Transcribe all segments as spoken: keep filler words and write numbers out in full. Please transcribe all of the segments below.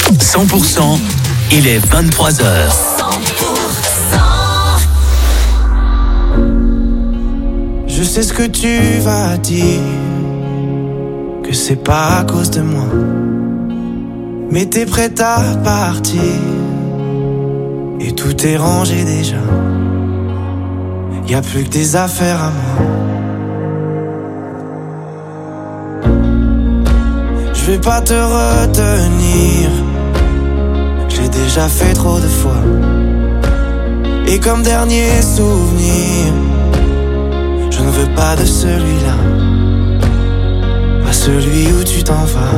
cent pour cent, il est vingt-trois heures. cent pour cent. Je sais ce que tu vas dire, que c'est pas à cause de moi, mais t'es prête à partir et tout est rangé déjà. Y'a plus que des affaires à moi. Je vais pas te retenir, j'ai déjà fait trop de fois. Et comme dernier souvenir, je ne veux pas de celui-là, pas celui où tu t'en vas.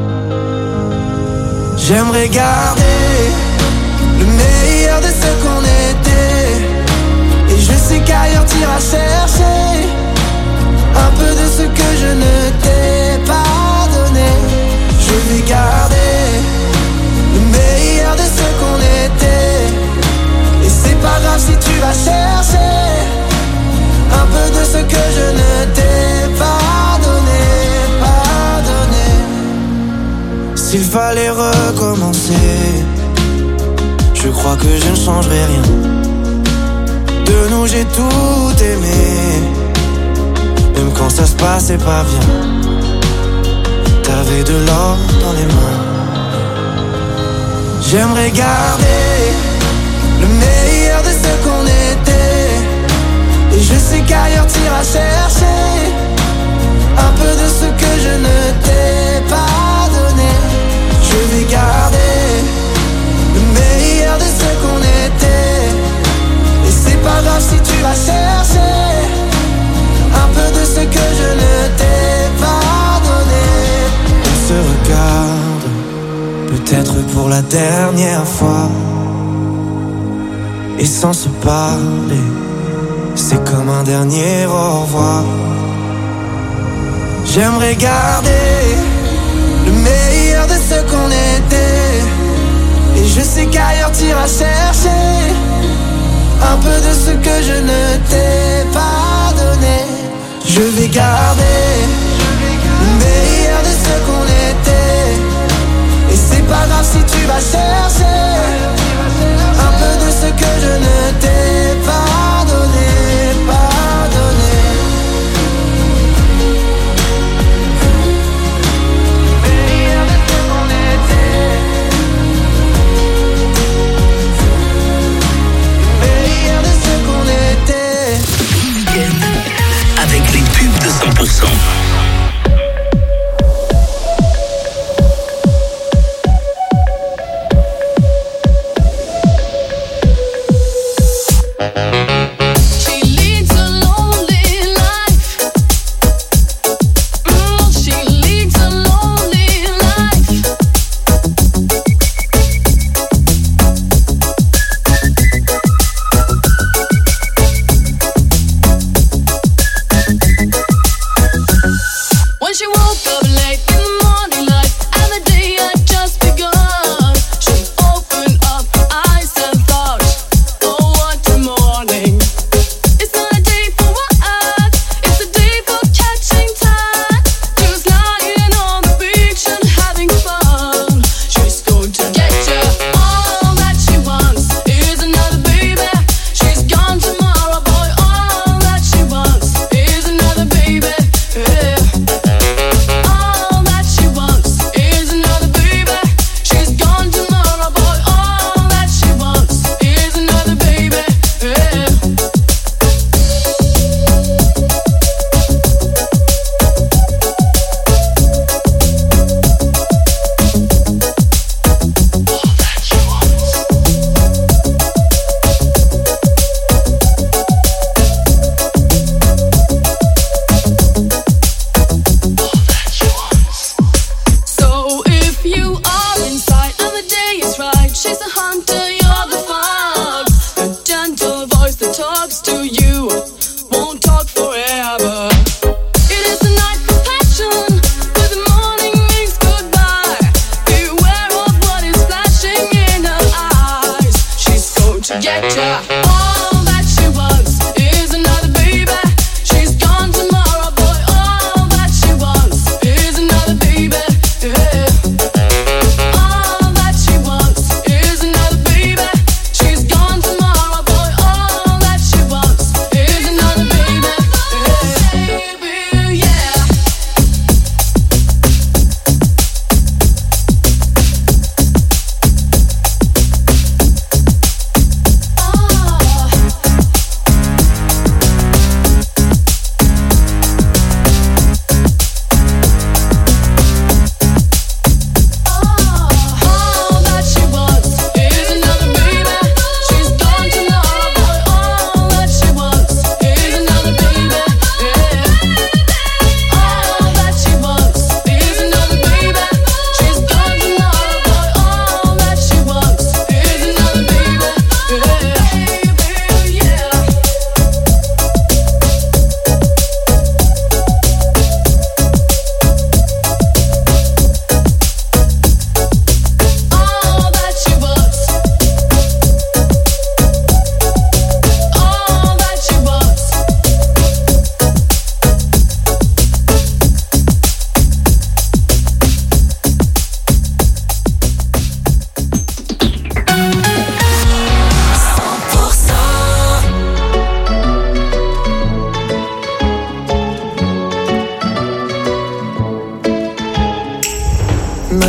J'aimerais garder le meilleur de ce qu'on était, et je sais qu'ailleurs t'iras chercher un peu de ce que je ne t'ai pas donné. Je vais garder le meilleur de ce qu'on était, et c'est pas grave si tu vas chercher un peu de ce que je ne t'ai pas donné, pas donné. S'il fallait recommencer, je crois que je ne changerai rien. De nous j'ai tout aimé, même quand ça se passait pas bien. T'avais de l'or dans les mains. J'aimerais garder le meilleur de ce qu'on était, et je sais qu'ailleurs t'iras chercher un peu de ce que je ne t'ai pas donné. Je vais garder le meilleur de ce qu'on était, et c'est pas grave si tu vas chercher un peu de ce que je ne t'ai pas donné. On se regarde, peut-être pour la dernière fois, et sans se parler, c'est comme un dernier au revoir. J'aimerais garder le meilleur de ce qu'on était, et je sais qu'ailleurs t'iras chercher un peu de ce que je ne t'ai pas donné. Je vais garder le meilleur de ce qu'on était, et c'est pas grave si tu vas chercher un peu de ce que je ne t'ai pas donné, pas donné. Meilleur de ce qu'on était, meilleur de ce qu'on était. Avec les pubs de cent pour cent.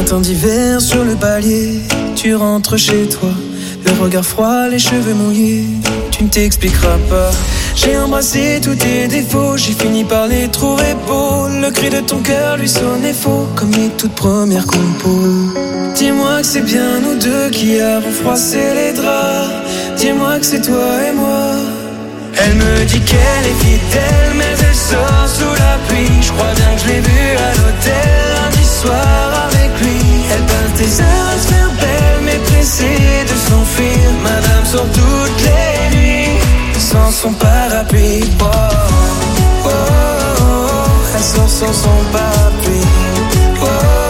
Matin d'hiver sur le palier, tu rentres chez toi, le regard froid, les cheveux mouillés, tu ne t'expliqueras pas. J'ai embrassé tous tes défauts, j'ai fini par les trouver beaux. Le cri de ton cœur lui sonnait faux, comme les toutes premières compos. Dis-moi que c'est bien nous deux qui avons froissé les draps. Dis-moi que c'est toi et moi. Elle me dit qu'elle est fidèle, mais elle sort sous la pluie. Je crois bien que je l'ai vue à l'hôtel lundi soir avec lui. Elle passe des heures à se faire belle, mais pressée de s'enfuir. Madame sort toutes les nuits sans son parapluie. Oh, oh, oh, elle sort sans son parapluie. Oh,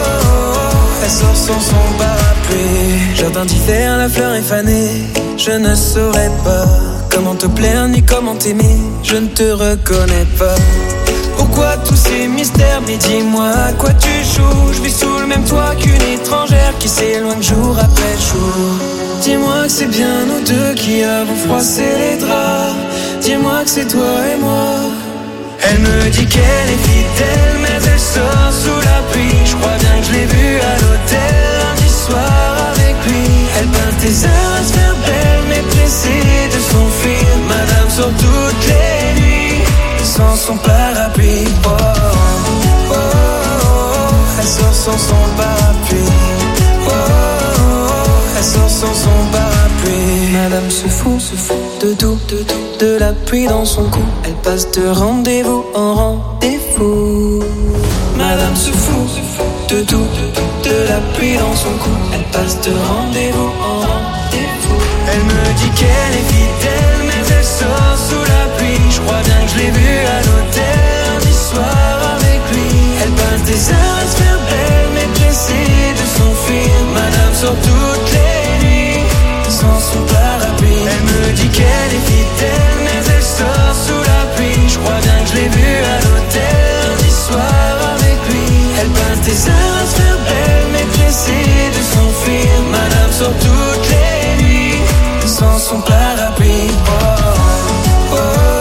oh, elle sort sans son parapluie. Jardin d'hiver, la fleur est fanée. Je ne saurais pas comment te plaire ni comment t'aimer. Je ne te reconnais pas. Pourquoi tous ces mystères? Mais dis-moi à quoi tu joues. Je vis sous le même toit qu'une étrangère qui s'éloigne jour après jour. Dis-moi que c'est bien nous deux qui avons froissé les draps. Dis-moi que c'est toi et moi. Elle me dit qu'elle est fidèle, mais elle sort sous la pluie. Je crois bien que je l'ai vue à l'hôtel lundi soir avec lui. Elle passe des heures à se faire belle, mais pressée de s'enfuir. Madame sort toutes les nuits sans son parapluie. Oh, oh, oh, oh, elle sort sans son parapluie. Oh, oh, oh, elle sort sans son parapluie. Madame se fout, se fout de tout, de tout, de la pluie dans son cou. Elle passe de rendez-vous en rendez-vous. Madame se fout, se fout de tout, de tout, de la pluie dans son cou. Elle passe de rendez-vous en rendez-vous. Elle me dit qu'elle est fidèle, mais elle sort sous la pluie. Je crois bien que je l'ai vue à l'hôtel lundi soir avec lui. Elle passe des heures à se faire belle, mais pressée de s'enfuir. Madame sort toutes les nuits sans son parapluie. Elle me dit qu'elle est fidèle, mais elle sort sous la pluie. Je crois bien que je l'ai vue à l'hôtel lundi soir avec lui. Elle passe des heures à se faire belle, mais pressée de s'enfuir. Madame sort toutes les nuits sans son parapluie. Oh, oh, oh,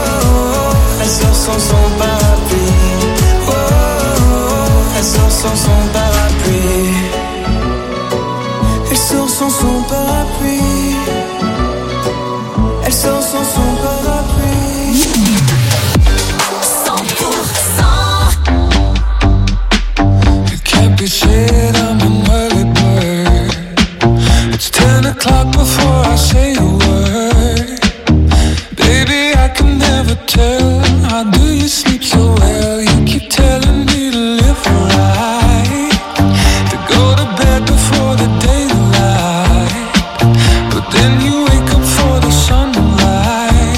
oh, elle sort sans son parapluie. Oh, oh, oh, elle sort sans son parapluie. Elle sort sans son parapluie. Elle sort sans son parapluie. cent pour cent. It can't be said I'm an early bird. It's ten o'clock before I say a word. Baby, I can never tell. How do you sleep so well? You keep telling me to live right, to go to bed before the daylight. But then you wake up for the sunlight.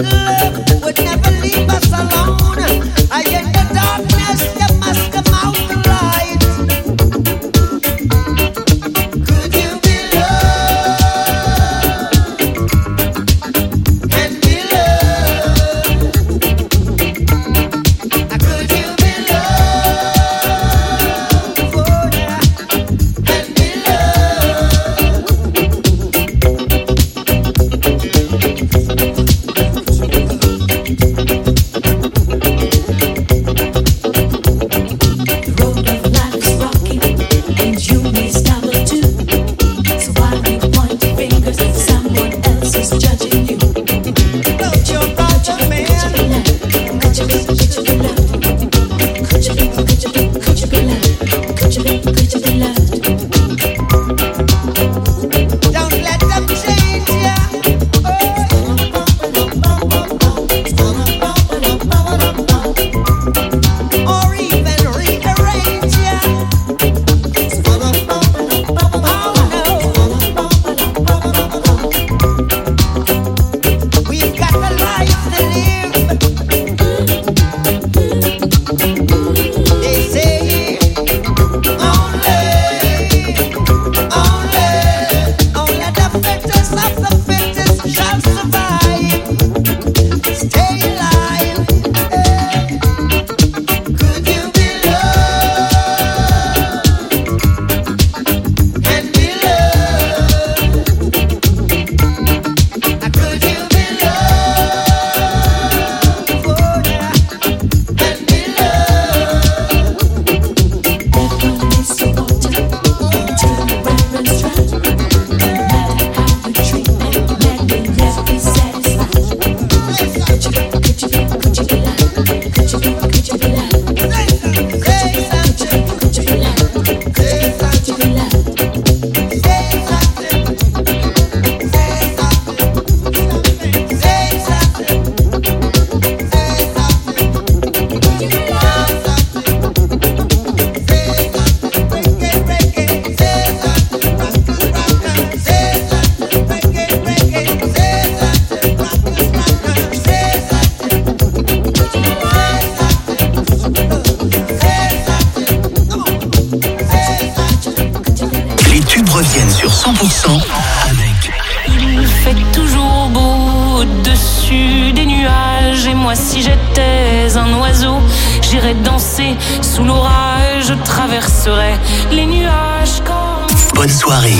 reviennent sur cent pour cent avec... Il fait toujours beau au-dessus des nuages. Et moi si j'étais un oiseau, j'irais danser sous l'orage. Je traverserais les nuages comme... Bonne soirée.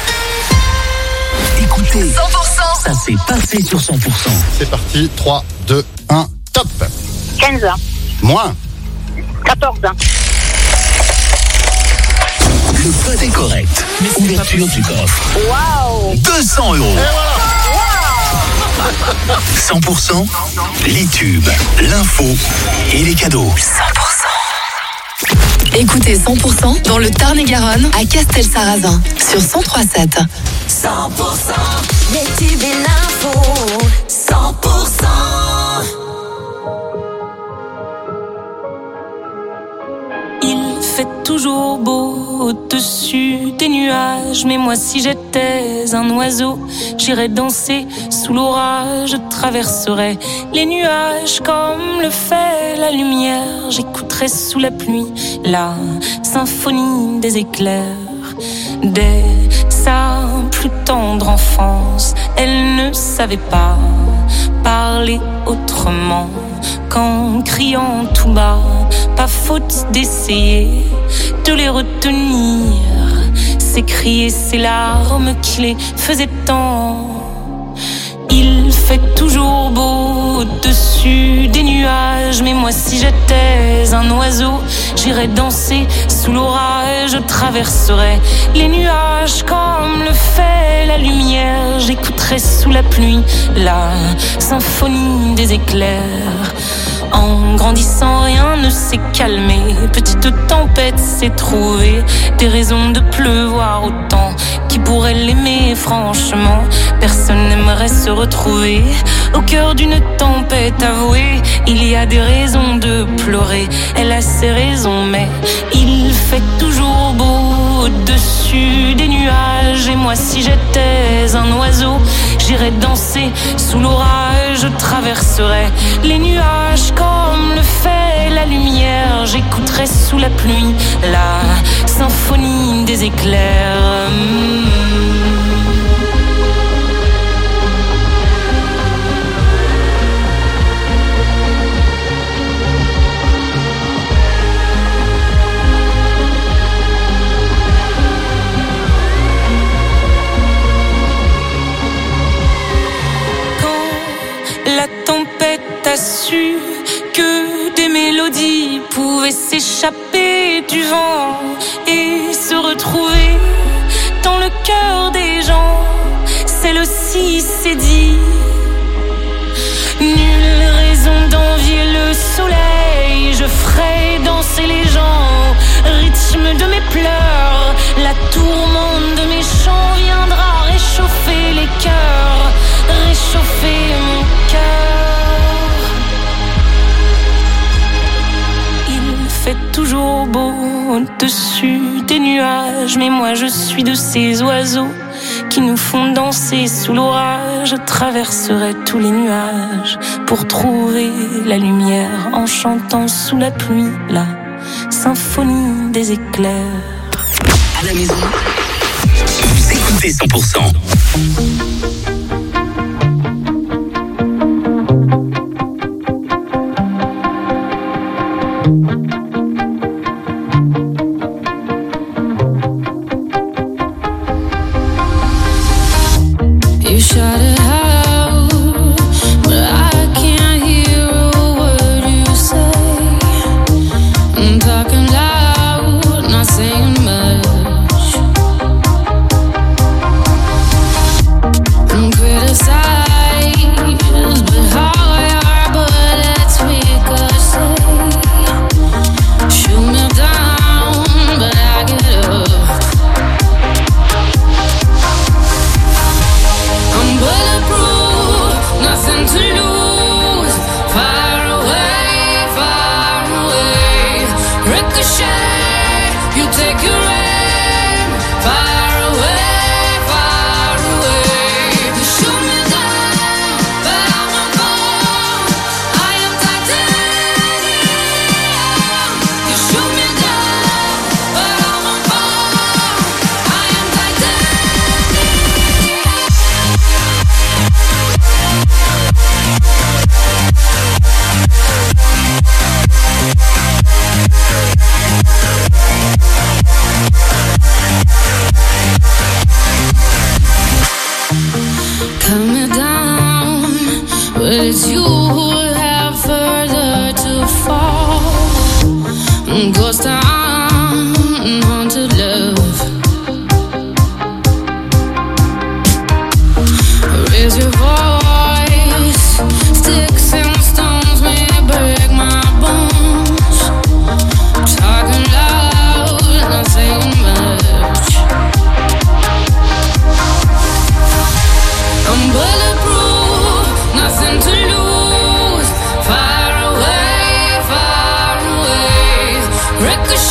Écoutez, cent pour cent, ça s'est passé sur cent pour cent. C'est parti, trois, deux, un, top. quinze ans. Moins. quatorze ans. Le code est correct. Mais ouverture du coffre. Waouh. deux cents euros. cent pour cent, les tubes, l'info et les cadeaux. cent pour cent. Écoutez cent pour cent dans le Tarn-et-Garonne à Castelsarrasin sur cent trois sept. cent pour cent, les tubes et l'info. cent pour cent. Il fait toujours beau au-dessus des nuages. Mais moi si j'étais un oiseau, j'irais danser sous l'orage. Je traverserais les nuages comme le fait la lumière. J'écouterais sous la pluie la symphonie des éclairs. Dès sa plus tendre enfance, elle ne savait pas parler autrement qu'en criant tout bas. Pas faute d'essayer de les retenir, ces cris et ces larmes qui les faisaient tant. Il fait toujours beau au-dessus des nuages. Mais moi si j'étais un oiseau, j'irais danser sous l'orage. Je traverserais les nuages comme le fait la lumière. J'écouterais sous la pluie la symphonie des éclairs. En grandissant, rien ne s'est calmé. Petite tempête s'est trouvée des raisons de pleuvoir autant. Qui pourrait l'aimer franchement? Personne n'aimerait se retrouver au cœur d'une tempête avouée. Il y a des raisons de pleurer, elle a ses raisons, mais il fait toujours beau au-dessus des nuages. Et moi si j'étais un oiseau, j'irais danser sous l'orage. Je traverserais traverserai les nuages comme le fait la lumière. J'écouterai sous la pluie la symphonie des éclairs. Mmh. La tempête a su que des mélodies pouvaient s'échapper du vent et se retrouver dans le cœur des gens. Celle-ci s'est dit, nulle raison d'envier le soleil. Je ferai danser les gens, rythme de mes pleurs. La tourmente de mes chants viendra réchauffer les cœurs, réchauffer mon cœur. Il fait toujours beau au-dessus des nuages, mais moi je suis de ces oiseaux qui nous font danser sous l'orage. Je traverserai tous les nuages pour trouver la lumière en chantant sous la pluie la symphonie des éclairs. À la maison, vous écoutez cent pour cent. You shout it out, but I can't hear a word you say. I'm talking loud, not saying much. I'm criticized, but how I but it's ricochet. Shoot me down, but I get up. I'm bulletproof, nothing to lose. Far away, far away. Ricochet, you take your aim. Far away, far away. You shoot me down, but I won't fall. I am titanium. You shoot me down, but I won't fall. I am titanium. Cut me down, but it's you who have further to fall. Ghost town, haunted love. Raise your voice, sticks and stones may break my bones. Talking loud, not saying much. I'm bulletproof, nothing to lose. Far away, far away. Ricochet.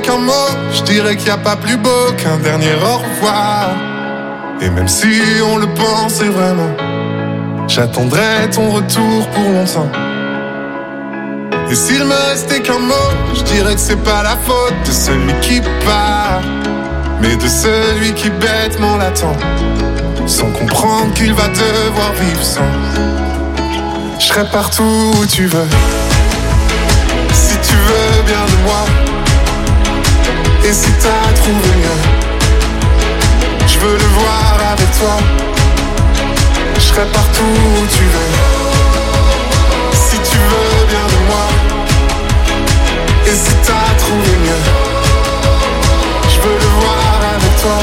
qu'un mot, je dirais qu'il n'y a pas plus beau qu'un dernier au revoir. Et même si on le pensait vraiment, j'attendrai ton retour pour longtemps. Et s'il me restait qu'un mot, je dirais que c'est pas la faute de celui qui part, mais de celui qui bêtement l'attend, sans comprendre qu'il va devoir vivre sans. Je serai partout où tu veux, si tu veux bien de moi. Et si t'as trouvé mieux, je veux le voir avec toi. Je serai partout où tu veux, si tu veux bien de moi. Et si t'as trouvé mieux, je veux le voir avec toi.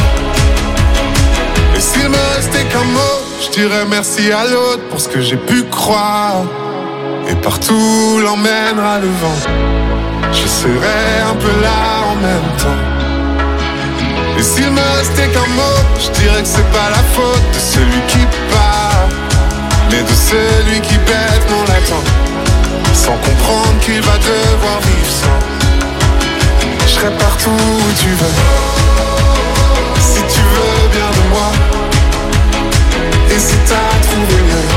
Et s'il me restait qu'un mot, je dirais merci à l'autre pour ce que j'ai pu croire. Et partout l'emmènera le vent, je serai un peu là en même temps. Et s'il me restait qu'un mot, je dirais que c'est pas la faute de celui qui part, mais de celui qui bêtement l'attend, sans comprendre qu'il va devoir vivre sans. Je serai partout où tu veux, si tu veux bien de moi. Et si t'as trouvé mieux,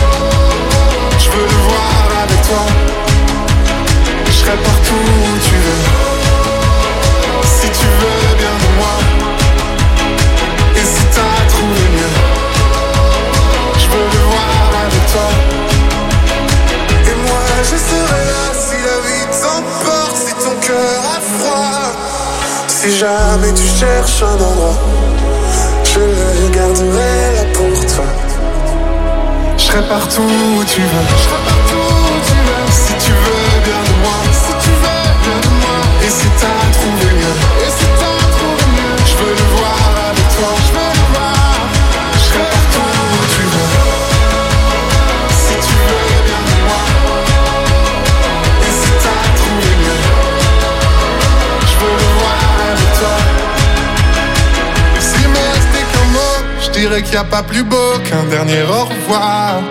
je veux le voir avec toi. Je serai partout où tu veux, si tu veux bien de moi. Et si t'as trouvé mieux, je veux le voir avec toi. Et moi je serai là si la vie t'emporte, si ton cœur a froid. Si jamais tu cherches un endroit, je le garderai là pour toi. Je serai partout où tu veux, je serai partout où tu veux. Si tu veux bien de moi, si tu veux bien de moi. Et si t'as trouvé mieux, et si t'as trouvé mieux, je veux le voir avec toi, je veux le voir. Je serai partout où tu veux, si tu veux bien de moi. Et si t'as trouvé mieux, je veux le voir avec toi. Et s'il me restait qu'un mot, je dirais qu'il n'y a pas plus beau qu'un dernier au revoir.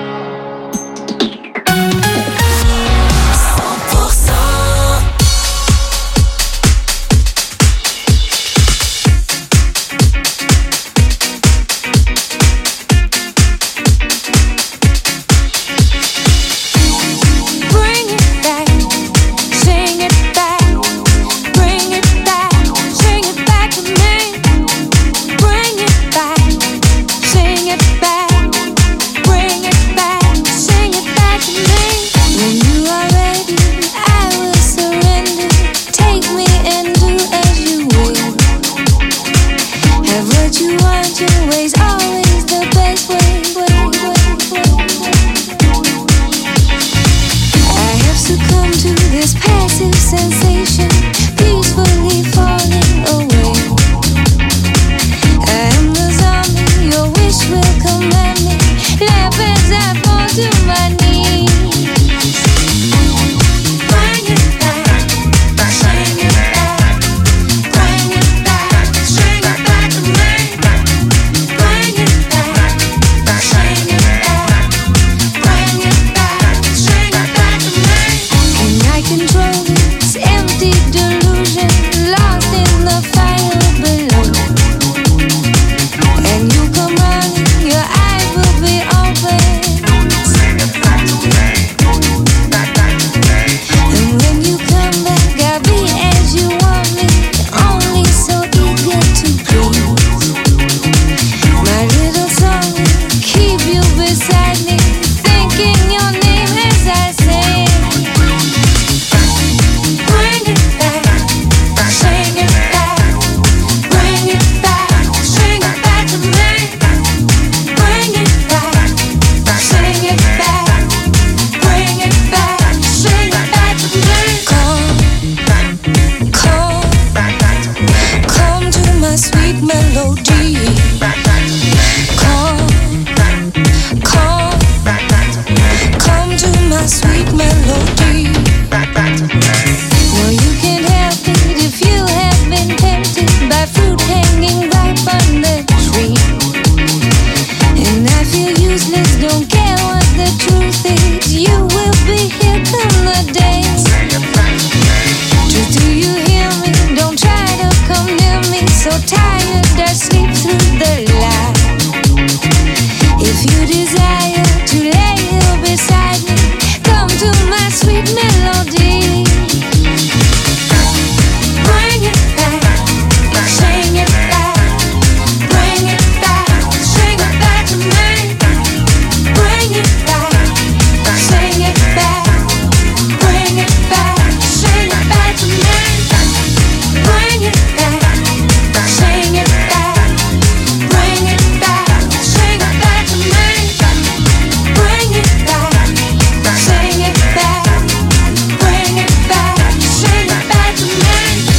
Do you hear me? Don't try desire to lay you beside me. Come to my sweet melody. Bring it back, sing it back. Bring it back, sing it back to me. Bring it back, sing it back. Bring it back, sing it back to me. Bring it back, sing it back. Bring it back, sing it back to me. Bring it back, sing it back. Bring it back, sing it back to me.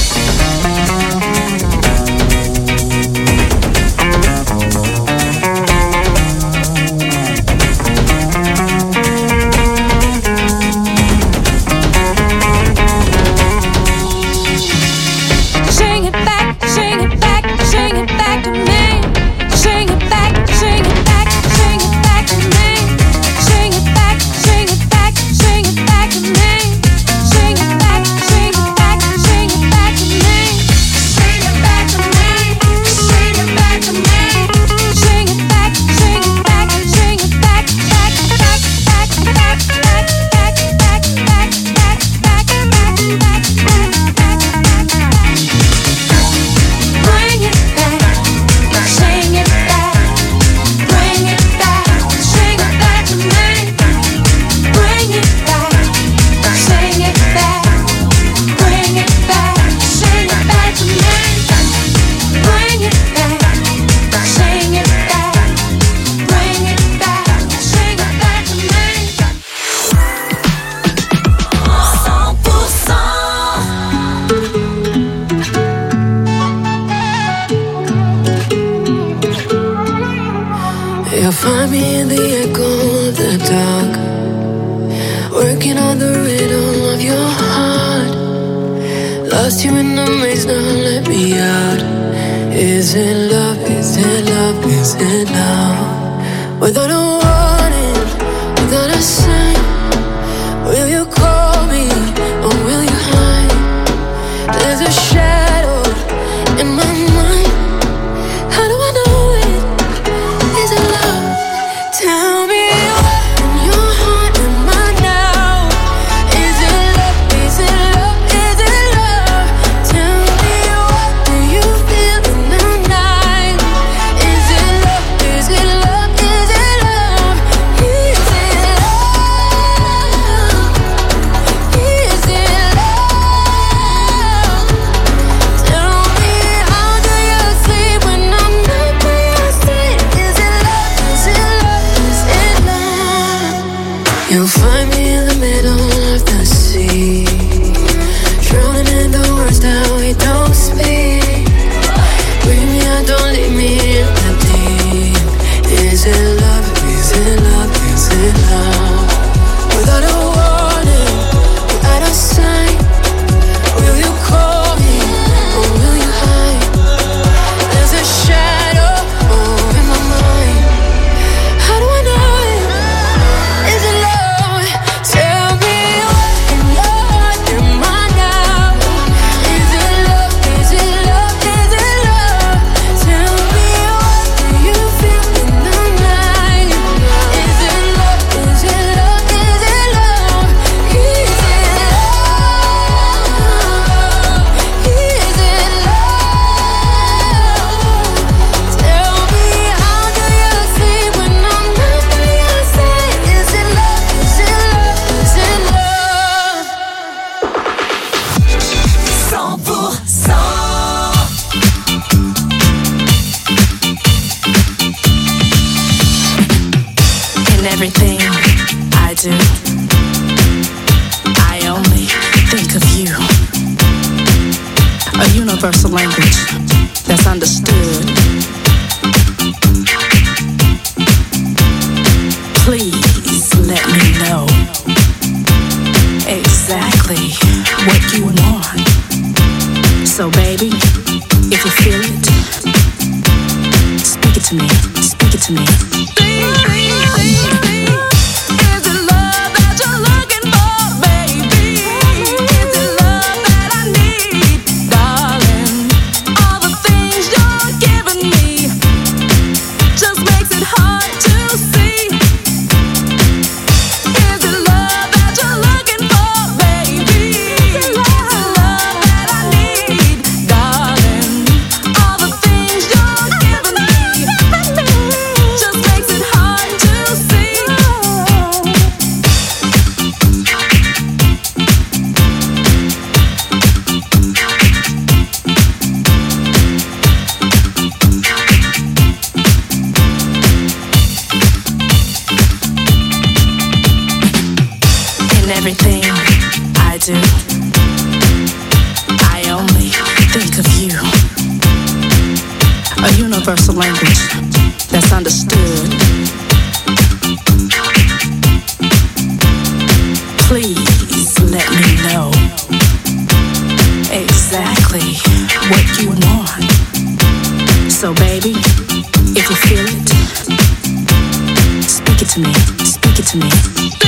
Sing it back, sing it back, sing it back to me. Sing it back, sing it back, sing it back to me. Sing it back, sing it back, sing it back to me. Sing it back, sing it back, sing it back to me. Sing it back to me, sing it back to me. Sing it back, sing it back, sing it back, back, back, back, back, back, back, back, back, back, back, back, back. Bring it back, sing it back. Bring it back, sing it back to me. Bring it back, sing it back. Bring it back, sing it back to me. Bring it back, sing it back. Bring it back, sing it back to me. cent pour cent. You'll find me in the echo of the dark, working on the rhythm of your heart. Lost you in the maze, now let me out. Is it love, is it love, is it love? Without a warning, without a sign, will you call me or will you hide? There's a shadow in my mind. How do I know it? Is it love? Tell me what in your heart am I now? Is it love? Is it love? Is it love? Tell me what do you feel in the night? Is it love? Is it love? Is it love? Is it love? Is it love? Tell me how do you sleep when I'm not by your side? Is it love? Is it love? Is it love? You'll find me in the middle of the sea, drowning in the words that we don't speak. Bring me out, don't leave me in the deep. Is it love? Is it love? Is it love? Without a warning, without a sign, will you call me or will you hide? There's a shadow over my mind. How do I know it? Is it love? Tell me what in your heart am I now? Is it love? Is it love? Is it love? Tell me what do you feel in the night? Is it love? Is it love? Is it love? Is it love? Is it love? Tell me how do you sleep when I'm not by your side? Is it love? Is it love? Is it love? cent pour cent. In everything I do, I only think of you. A universal language that's understood. Please let me know exactly what you want. So baby, if you feel it, speak it to me, speak it to me. Is it love that you're looking for, baby? Is it love that I need, darling? All the things you're giving me just makes it hard to see. In everything I do, I only think of you. A universal language that's understood. Please let me know exactly what you want. So baby, if you feel it, speak it to me, speak it to me.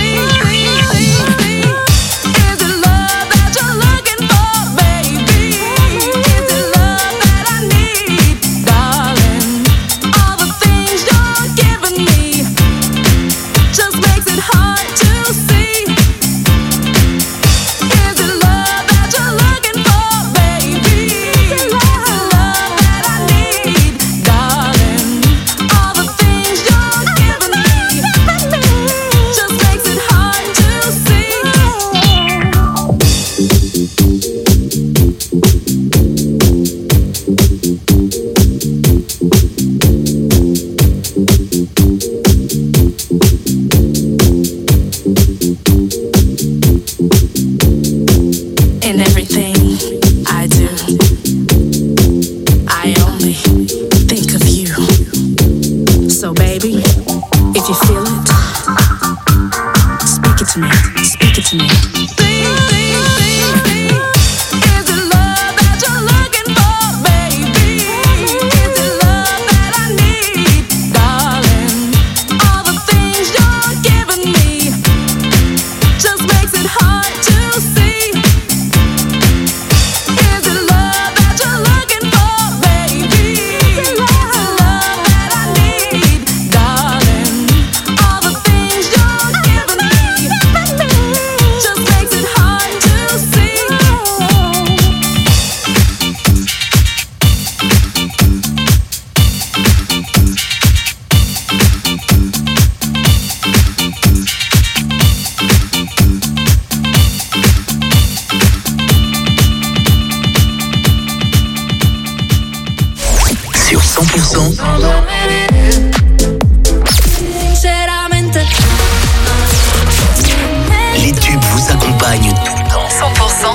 Les tubes vous accompagnent tout le temps. cent pour cent.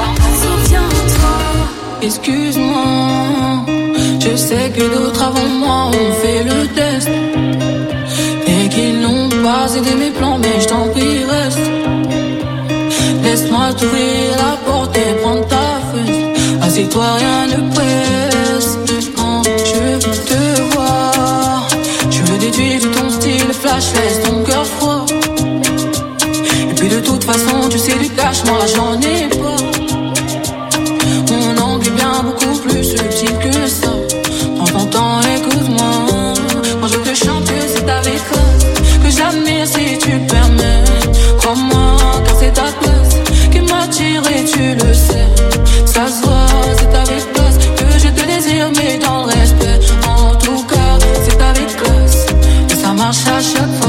Excuse-moi, je sais que d'autres avant moi ont fait le test et qu'ils n'ont pas aidé mes plans, mais je t'en prie reste. Laisse-moi t'ouvrir la porte et prendre ta fesse. Assieds-toi, rien ne presse. Quand je veux te voir, je veux déduire de ton style flash, laisse ton cœur froid. Et puis de toute façon, tu sais du cash, moi j'en ai pas. Mon angle est bien beaucoup plus subtil que ça. Prends ton temps, écoute-moi. Quand je te chante, c'est avec classe que j'admire si tu permets. Crois-moi, car c'est ta place qui m'attire et tu le sais. Ça se voit, c'est avec classe que je te désire, mais dans le respect. En tout cas, c'est avec classe et ça marche à chaque fois.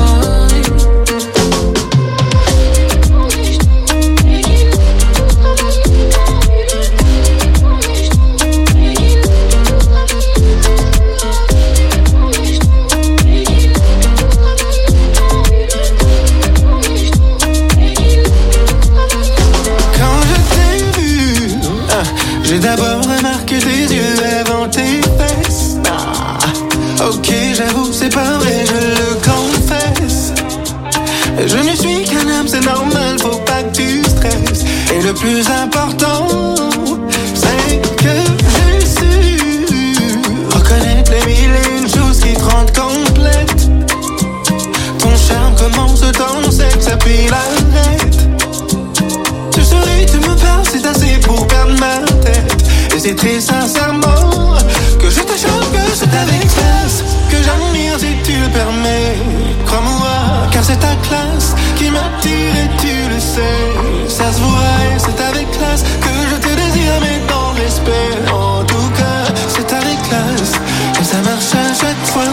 J'ai d'abord remarqué tes yeux avant tes fesses. Ah, ok, j'avoue, c'est pas vrai, je le confesse. Je ne suis qu'un homme, c'est normal, faut pas que tu stresses. Et le plus important, c'est que j'ai su reconnaître les mille et une choses qui te rendent complète. Ton charme commence ton sexe, puis l'arrête. Tu souris, tu me parles, c'est assez pour perdre ma tête. Et c'est très sincèrement que je te chante, que c'est avec classe que j'admire si tu le permets. Crois-moi, car c'est ta classe qui m'attire et tu le sais. Ça se voit et c'est avec classe que je te désire, mais dans le respect. En tout cas, c'est avec classe et ça marche à chaque fois.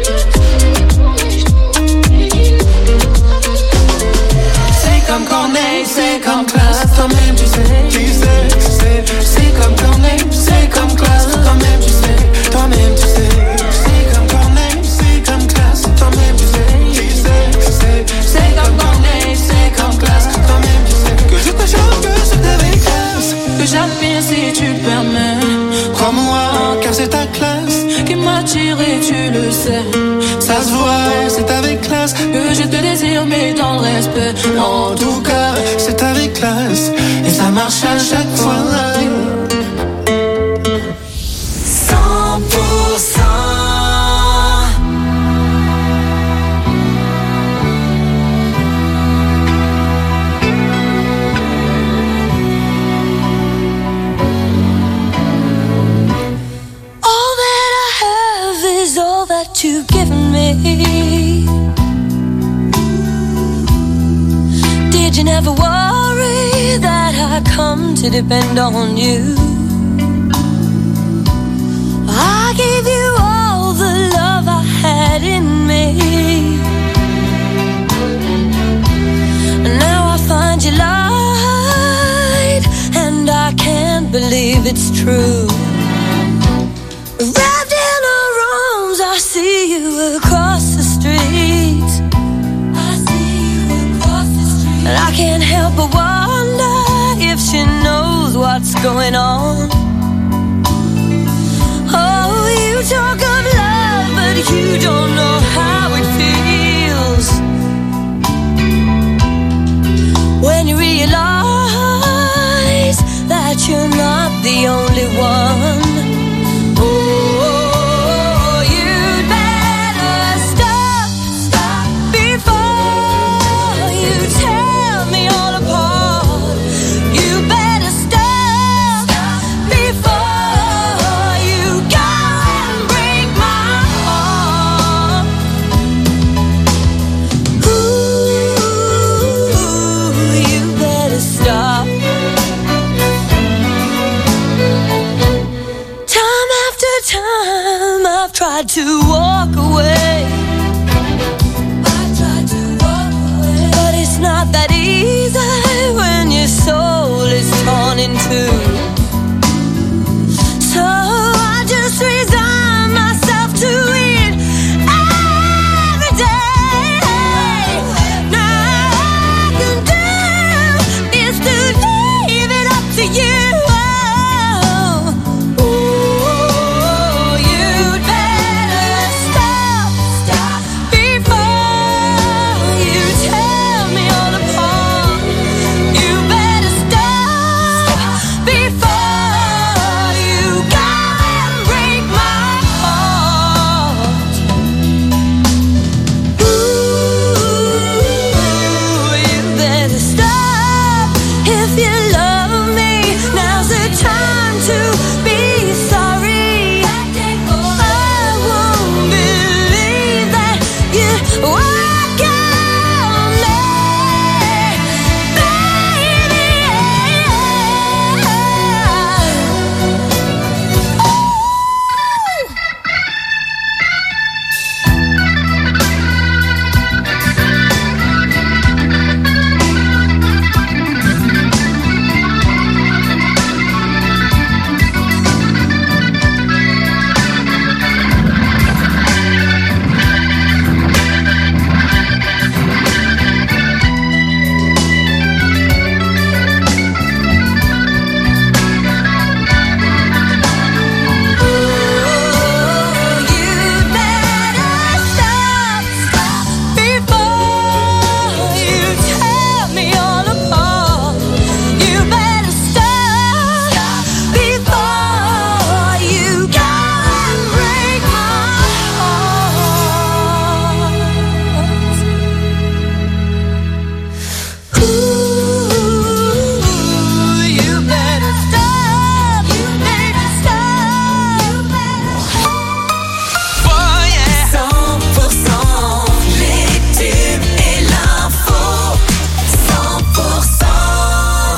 Comme quand on est que je te désire, mais dans le respect. En tout cas, c'est avec classe et ça marche à chaque fois. cent pour cent. All that I have is all that you've given me. Did you never worry that I come to depend on you? I gave you all the love I had in me. And now I find you lied, and I can't believe it's true. Wrapped in her arms, I see you across the street. I see you across the street. And I can't help but wonder if she knows what's going on. Oh, you talk of love, but you don't know how it feels when you realize that you're not the only one. Oh, you'd better stop, stop before you tear me all apart. You better stop, stop before you go and break my heart. Ooh, you better stop. Time after time I've tried to walk away. I've tried to walk away. But it's not that easy when your soul is torn in two. So I just resign myself to it every day. Now all I can do is to leave it up to you. Ooh, you'd better stop, stop before you tear me all apart. You better stop before you go and break my heart. Ooh, you better stop if you love me. Now's the time to be sorry. I won't believe that you walk on me, baby. You'd better stop, stop before you tear me all apart. You better stop, stop before you go and break my heart. Ooh, you better stop, you better stop, you better stop. cent pour cent les tubes et l'info. cent pour cent.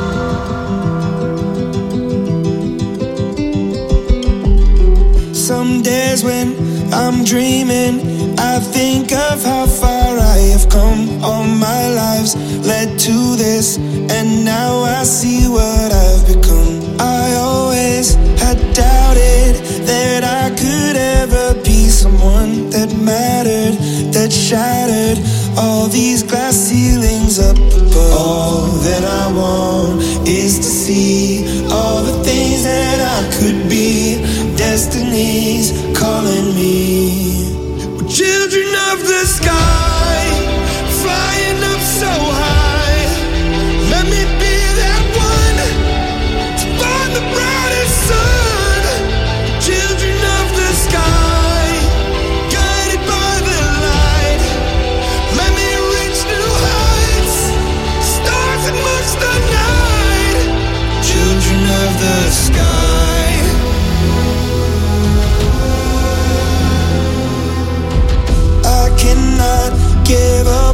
Some days when I'm dreaming, I think of how far I have come. All my lives led to this, and now I see what I've become. I always had doubted that I could ever be someone that mattered, that shattered all these glass ceilings up above. All that I want is to see all the things that I could be. Destiny's calling me. We're children of the sky.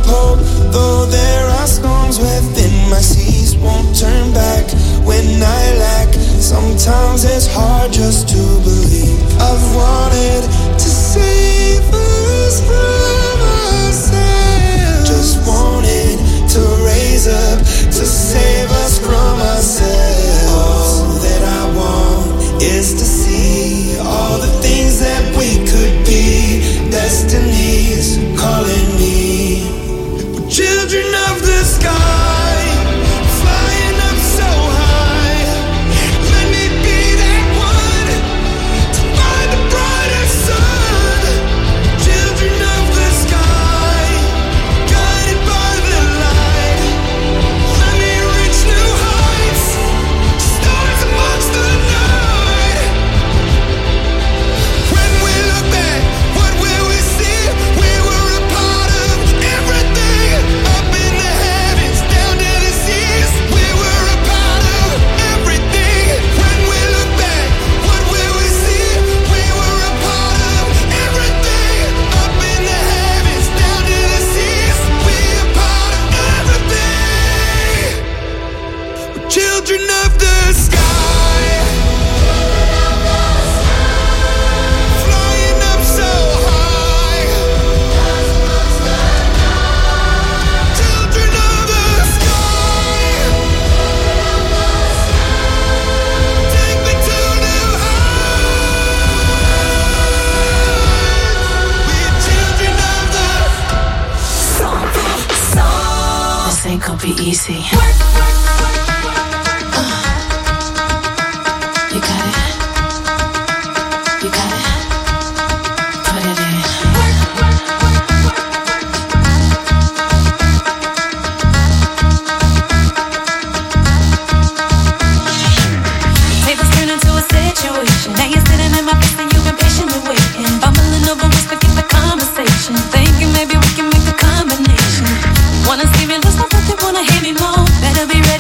hope, though there are storms within my seas won't turn back when I lack. Sometimes it's hard just to believe. I've wanted to save us from ourselves, just wanted to raise up, to save us from ourselves. All that I want is to see all the things that we could be. Destiny's calling me. We're children of the sky, flying up so high. Let me be that one to find the brighter sun. Children of the sky, guided by the light. Let me reach new heights, stars amongst the night. When we look back, what will we see? We were a part of everything, up in the heavens, down to the seas. We were a part of everything. When we look back, what will we see? We were a part of everything, up in the heavens, down to the seas. We a part of everything. We're children of the sky, flying up so high. Children of the sky, take me to new heights. We're children of the This ain't gonna be easy. You got it. You got it. Put it in. Tables turn into a situation. Now you're sitting in my face and you've been patiently waiting. Bumbling over words to keep the conversation. Thinking maybe we can make a combination. Wanna see me lose my breath, you wanna hear me moan. Better be ready.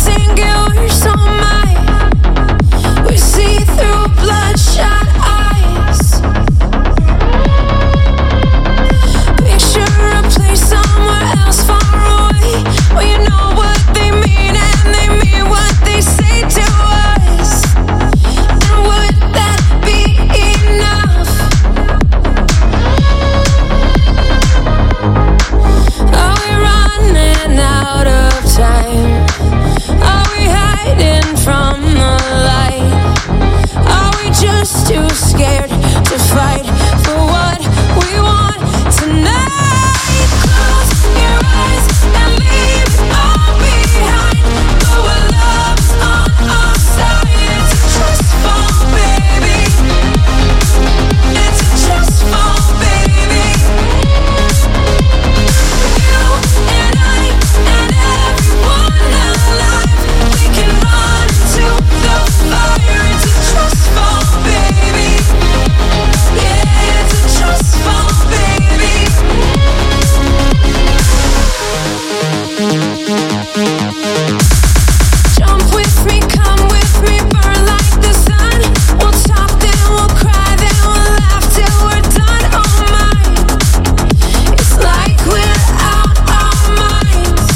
dancing, get worse on mine. We see through bloodshot eyes. Picture a place somewhere else far away, where you know what they mean and they mean what they say to us. And would that be enough? Are we running out of time? Are we hiding from the light? Are we just too scared to fight for what we want tonight? Close your eyes and leave it all behind. But what love's on our side, it's a trust fall, baby. It's a trust fall, baby. You and I and everyone alive, we can run into the fire. It's a trust fall, baby. Yeah, it's a trust fall, baby. Jump with me, come with me, burn like the sun. We'll talk, then we'll cry, then we'll laugh till we're done. Oh my, it's like we're out our minds.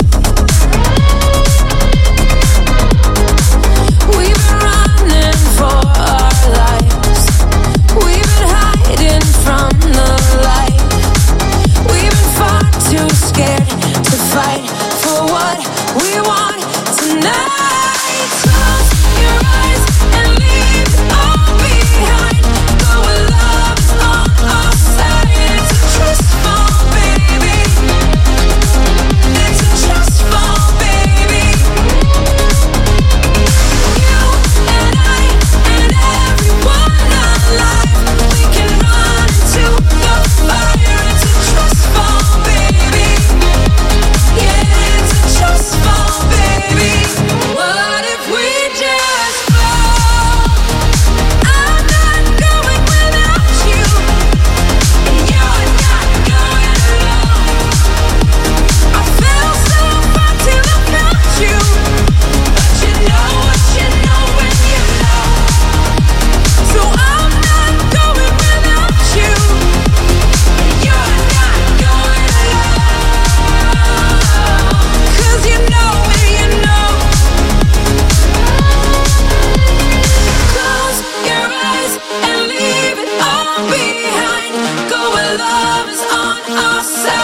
We've been running for our lives. We've been hiding from the light. We've been far too scared to fight for what we want tonight. Close your eyes and leave it all behind. Go where love's on our side. It's a trust fall, baby. It's a trust fall, baby. You and I and everyone alive, we can run into the fire. It's a trust fall, baby. Yeah, it's a trust fall, baby. What if we just fall? I'm not going without you, and you're not going alone. I fell so far till I found you, but you know what you know when you know. So I'm not going without you, and you're not going alone. 'Cause you know when you know. Close your eyes and leave it all behind. Go where love is on our side.